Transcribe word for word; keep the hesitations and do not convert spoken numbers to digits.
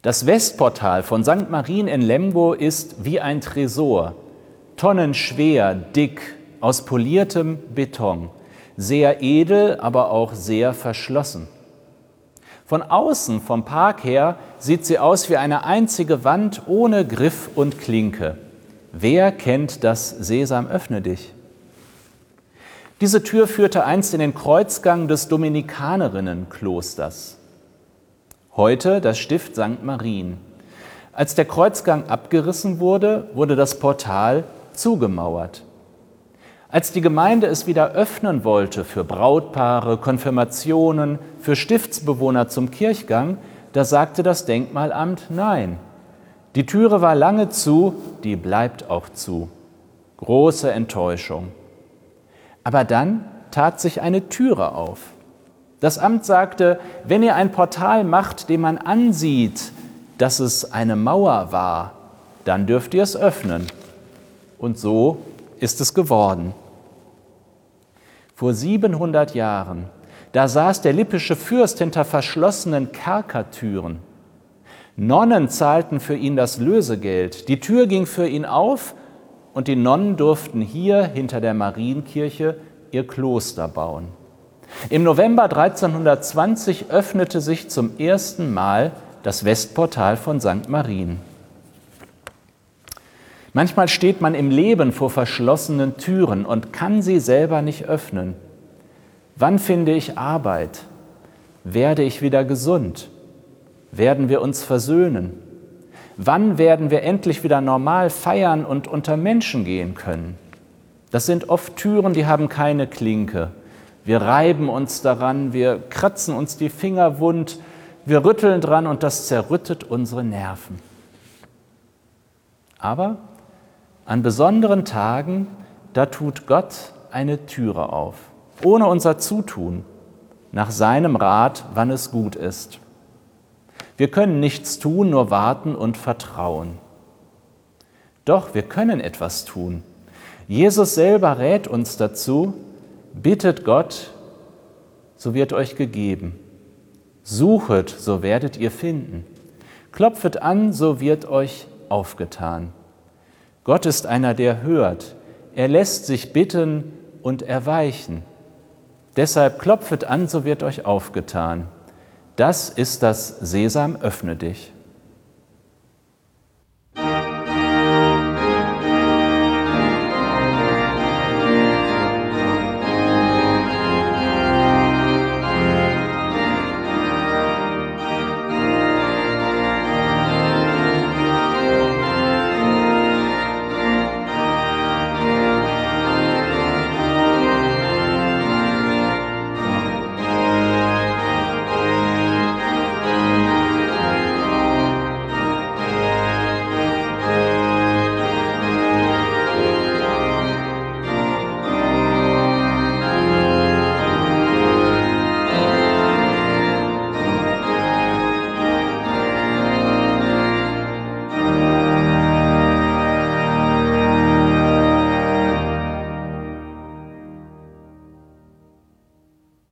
Das Westportal von Sankt Marien in Lemgo ist wie ein Tresor, tonnenschwer, dick, aus poliertem Beton, sehr edel, aber auch sehr verschlossen. Von außen, vom Park her, sieht sie aus wie eine einzige Wand ohne Griff und Klinke. Wer kennt das Sesam, öffne dich? Diese Tür führte einst in den Kreuzgang des Dominikanerinnenklosters. Heute das Stift Sankt Marien. Als der Kreuzgang abgerissen wurde, wurde das Portal zugemauert. Als die Gemeinde es wieder öffnen wollte für Brautpaare, Konfirmationen, für Stiftsbewohner zum Kirchgang, da sagte das Denkmalamt nein. Die Türe war lange zu, die bleibt auch zu. Große Enttäuschung. Aber dann tat sich eine Türe auf. Das Amt sagte, wenn ihr ein Portal macht, dem man ansieht, dass es eine Mauer war, dann dürft ihr es öffnen. Und so ist es geworden. Vor siebenhundert Jahren, da saß der lippische Fürst hinter verschlossenen Kerkertüren. Nonnen zahlten für ihn das Lösegeld. Die Tür ging für ihn auf und die Nonnen durften hier hinter der Marienkirche ihr Kloster bauen. Im November dreizehnhundertzwanzig öffnete sich zum ersten Mal das Westportal von Sankt Marien. Manchmal steht man im Leben vor verschlossenen Türen und kann sie selber nicht öffnen. Wann finde ich Arbeit? Werde ich wieder gesund? Werden wir uns versöhnen? Wann werden wir endlich wieder normal feiern und unter Menschen gehen können? Das sind oft Türen, die haben keine Klinke. Wir reiben uns daran, wir kratzen uns die Finger wund, wir rütteln dran und das zerrüttet unsere Nerven. Aber an besonderen Tagen, da tut Gott eine Türe auf, ohne unser Zutun, nach seinem Rat, wann es gut ist. Wir können nichts tun, nur warten und vertrauen. Doch wir können etwas tun. Jesus selber rät uns dazu: Bittet Gott, so wird euch gegeben. Suchet, so werdet ihr finden. Klopfet an, so wird euch aufgetan. Gott ist einer, der hört. Er lässt sich bitten und erweichen. Deshalb klopfet an, so wird euch aufgetan. Das ist das Sesam, öffne dich.